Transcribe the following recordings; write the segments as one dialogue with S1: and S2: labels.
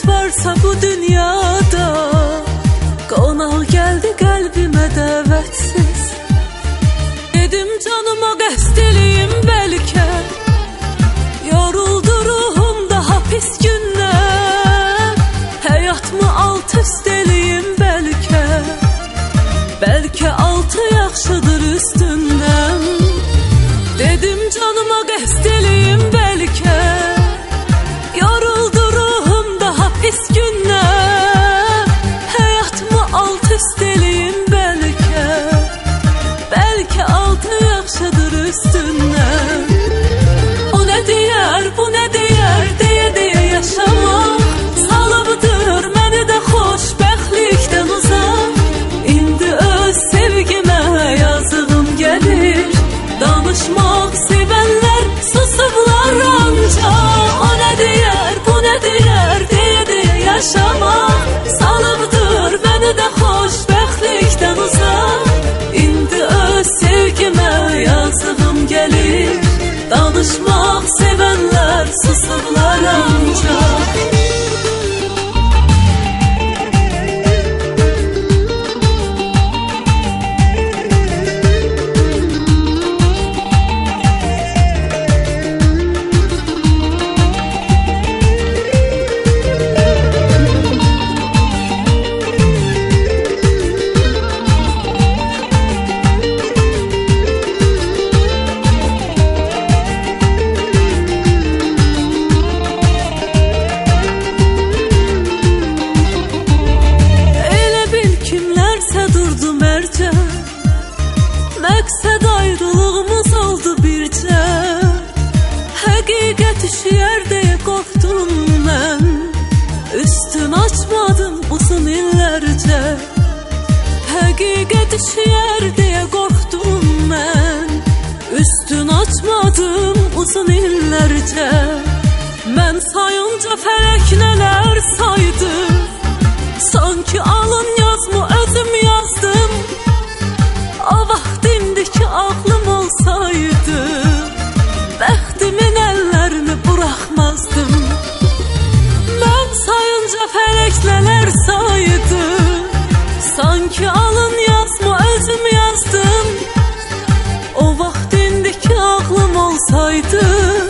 S1: varsa bu dünyada, qonaq gəldi qəlbimə dəvətsiz. Dedim canıma qəsd eləyim bəlkə, yoruldu ruhum daha pis gündən. Həyatımı alt üst eləyim bəlkə, bəlkə altı yaxşıdır üstündən. Dedim canıma qəsd eləyim bəlkə, yoruldu ruhum daha pis gündən. Həyatımı alt üst eləyim bəlkə, bəlkə altı yaxşıdır üstündən. O nə deyər, bu nə deyər, deyə yaşamaq salıbdır məni də xoşbəxtlikdən uzaq. İndi öz sevgimə yazığım gəlir, danışmaq sevənlər susublar ancaq. O nə deyər, bu nə deyər, deyə yaşamaq salıbdır məni də xoşbəxtlikdən uzaq. İndi öz sevgimə yazığım gəlir, danışmaq sevənlər susublar ancaq. Məqsəd ayrılığımız oldu bircə, həqiqət üşüyər deyə qorxdum mən. Üstün açmadım uzun illərcə, həqiqət üşüyər deyə qorxdum mən. Üstün açmadım uzun illərcə, mən sayınca fələk nələr saydı. Sanki alın yazmı özüm yazdım, o vaxt indiki ağlım olsaydı, bəxtimin əllərini buraxmazdım. Mən sayınca fələk nələr saydı, sanki alın yazmı özüm yazdım. O vaxt indiki ağlım olsaydı,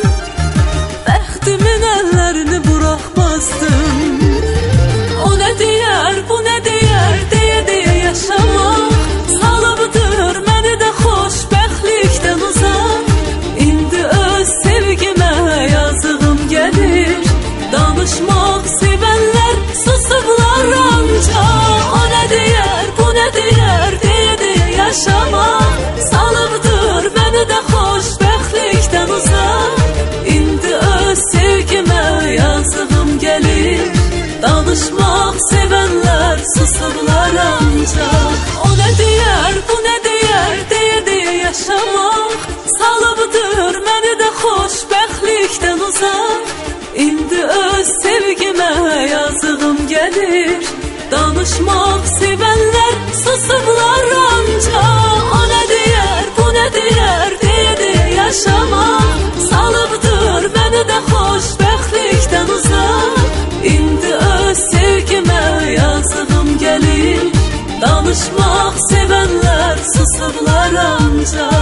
S1: bəxtimin əllərini buraxmazdım. O nə deyər, bu nə deyər, deyə yaşamaq salıbdır məni də xoşbəxtlikdən uzaq. İndi öz sevgimə yazığım gəlir, danışmaq sevənlər susublar ancaq. O nə deyər, bu nə deyər, deyə yaşamaq salıbdır məni də xoşbəxtlikdən uzaq. İndi öz sevgimə yazığım gəlir, danışmaq sevənlər susublar ancaq. O nə deyər, bu nə deyər, deyə yaşamaq salıbdır məni də xoşbəxtlikdən uzaq. İndi öz sevgimə yazığım gəlir, danışmaq sevənlər susublar ancaq. O nə deyər, bu nə deyər, deyə yaşamaq salıbdır məni də xoşbəxtlikdən uzaq. İndi öz sevgimə yazığım gəlir, danışmaq sevənlər susublar ancaq.